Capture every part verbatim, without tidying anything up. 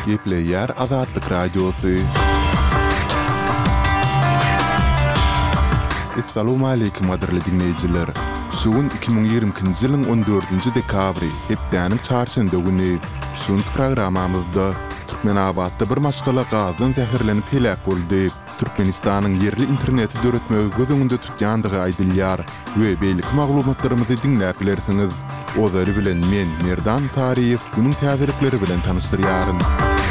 Gepleyer Azatlyk Radiosu. Assalamu alaykum qadarly dinleyijiler. Şuun iki bin ýigrimkinji ýylyň on dördünji dekabry, hepdäniň çarşamba güni. Şuň programamyzda Türkmenabatda bir maşgala gazdan zäherlenip helak boldy. Türkmenistanyň yerli interneti döretmegi göz öňünde tutýandygy aýdylýar we beýlik maglumatlarymyzy dinläp bilersiňiz. Ozary bilen men Merdan Tariýew günüň täzelikleri bilen tanışdyrýaryn.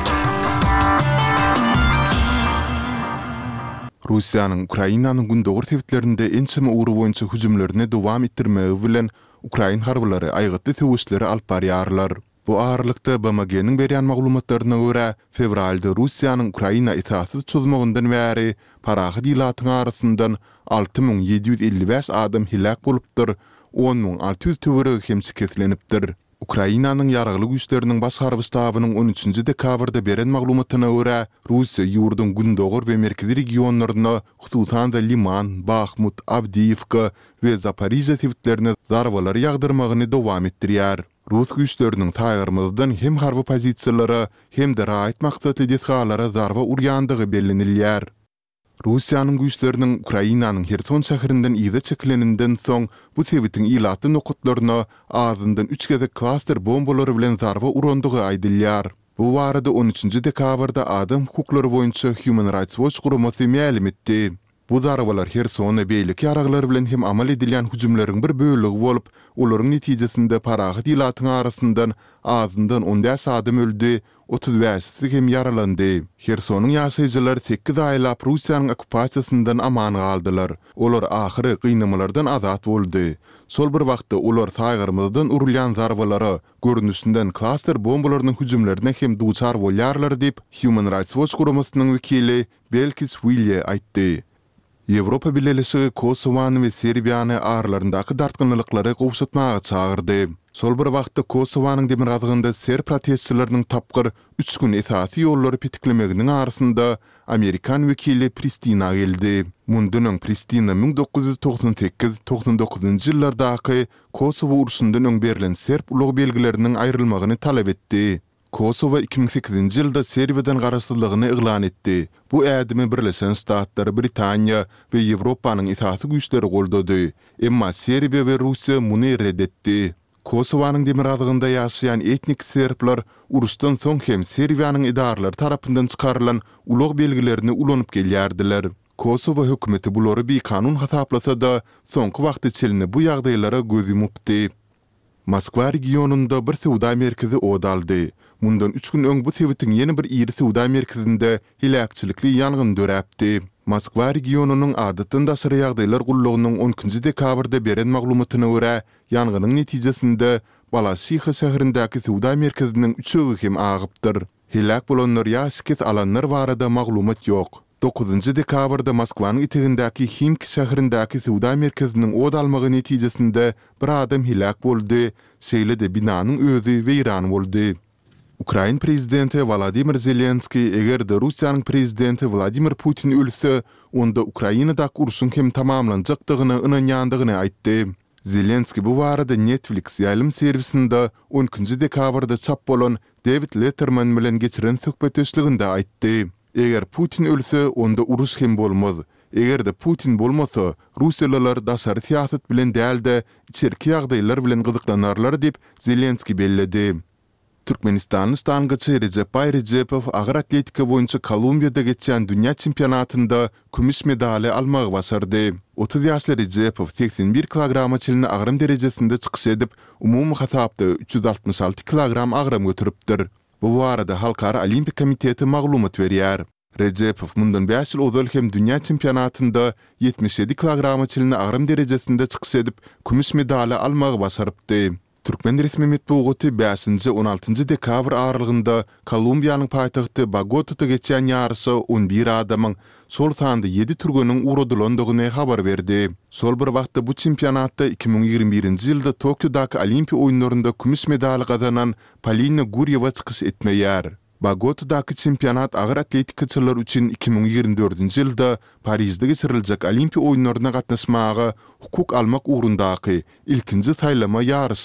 Russiýanyň Ukrainanyň gündogor tewitlerinde ençeme uğru boýunça hüjümlerini dowam etdirmegi bilen Ukrain harbylary aýgytly töwüşleri alyp barýarlar. Bu ağırlykda B M G'niň berýän maglumatlaryna görä, fevralda Russiýanyň Ukraina itaatsyz çözmeginde bäri parahy dilatyň arasyndan alty miň ýedi ýüz elli beş adam helak bolupdyr, on miň alty ýüz töweregi hemçe keslenipdir. Ukrainanyň ýaragly güýçleriniň baş harby stabynyň on üçünji dekabrda beren maglumatyna görä, Russiýa ýurdun gündogor we merkezi regionlaryna, hususan da Liman, Bakhmut, Avdiivka we Zaporizhia tewitlerine zarbalar ýagdyrmagyny dowam etdirýär. Rus güýçleriniň taýgarmazdan hem harby pozisiýalary hem de raýat maksatly desgalara zarba urýandygy bellenilýär. Russiýanyň güýçleriniň Ukrainanyň Herson şäherinden ýyda çekileninden soň bu tewitiň ýylatly nokatlaryna azyndan üç gezek klaster bombalary bilen zarba urandygy aýdylýar. Bu barada on üçünji dekabrda Adam hukuklary boýunça Human Rights Watch guramasy ma'lum etdi. Bu zarbalar Hersona beýlik ýaraglary bilen hem amal edilýän hüjümleriň bir bölegi bolup, olaryň netijesinde parahy dilatyň arasyndan azyndan on beş adam öldü, otuz beşi hem yaralandy. Hersonyň ýaşaýjylary sekiz aýlap Russiýanyň okupasiýasyndan aman galdylar. Olar ahyry gynamalardan azat boldy. Sol bir wagtda olar taýgarmazdan urulýan zarbalary görnüşinden klaster bombalarynyň hüjümlerine hem duçar bolýarlar diýip Human Rights Watch guramasynyň wekili Belkis Williye aýtdy. Ýewropa Birleşigi Kosowany we Serbiýany aralaryndaky dartgynlykları gowşatmagy çagyrdy. Sol bir wagtda Kosowanyň demir gazygynda serb protestçileriniň tapgyr üç gün esasy ýollary pitiklemeginiň arasynda Amerikan wekili Pristina geldi. Mundunyň Pristina ming dokuz ýüz toksan sekiz toksan dokuzynjy ýyllardaky Kosowa uruşundan öň berilen serb ulag belgileriniň aýrylmagyny talap etdi. Kosowa iki bin sekizinji ýylda Serbiýadan garaşsyzlygyny eglan etdi. Bu ädimi Birleşen Ştatlar, Britaniýa we Ýewropanyň itaatly güýçleri goldady. Emma Serbiýa we Russiýa muny reddetdi. Kosowanyň demir gazygynda ýaşaýan etnik serbler uruşdan soň hem Serbiýanyň idaralary tarapyndan çykarylan ulag belgilerini ulanyp gelýärdiler. Kosowa hökümeti bulary bir kanun hasaplasa da soňky wagt içinde bu ýagdaýlara göz yumupdy. Moskwa regionunda bir sowda merkezi odaldy. Mundan üç gün öň bu tewitiň ýene bir iri sowda merkezinde hilakçylykly ýangyn döräpdi. Moskwa regionunyň adatdan daşary ýagdaýlar gullugynyň on ikinji dekabrda beren maglumatyna görä, ýanganyň netijesinde Balashiha şäherindäki sowda merkeziniň üçegi hem agypdyr. Hilak bolanlar ýa alanlar barada maglumat ýok. dokuzunji dekabrda Moskwanyň itegindäki Himki şäherindäki sowda merkeziniň odalmagy netijesinde bir adam hilak boldy, şeýle de binanyň özü weýran boldy. Ukraina prezidenti Volodymyr Zelenski eger de Russiýanyň prezidenti Vladimir Putin ölse, onda Ukrainada uruşyň hem tamamlanjakdygyny ynanýandygyny aýtdy. Zelenski bu barada Netflix ýaýlym servisinde on ikinji dekabrda çap bolan David Letterman bilen geçiren söhbetdeşliginde aýtdy. Eger Putin ölse, onda uruş hem bolmaz. Eger de Putin bolmasa, Russiýalılar daşary siýasat bilen däl-de içerki ýagdaýlar bilen gyzyklanarlar diýip Zelenski belledi. Türkmenistanyň stangaçy Recep Bayrejepow agyr atletika boýunça Kolumbiýada geçen dünýä çempionatynda kümüş medali almagy başardy. otuz ýaşly Rejepow seksen bir kilograma çylny agrym derejesinde çykyş edip, umumy hasapda üç ýüz altmış alty kilogram agrym götüripdir. Bu barada Halkara Olimpik Komiteti maglumat berýär. Rejepow mundan beş ýyl ozal hem dünýä çempionatynda yetmiş yedi kilograma çylny agrym derejesinde çykyş edip, kümüş medali almagy başarypdy. Türkmen resmi metbuaty beşinji on altynjy dekabr aralygynda Kolumbiýanyň paýtagty Bogota'da geçen ýarşy on bir adamyň sol sanda yedi türgeniň uradylandygyny habar berdi. Sol bir wagtda bu çempionatda iki bin ýigirme birinji ýylda Tokyodaky Olimpiýa oýunlarynda kümüş medal gazanan Polina Guryewa çykyş etmeýär. Bogota'daky çempionat agyr atletikaçylar üçin iki bin ýigirme dördünji ýylda Parisde geçiriljek Olimpiýa oýunlaryna gatnaşmagy hukuk almak ugrundaky ilkinji saýlama ýarşy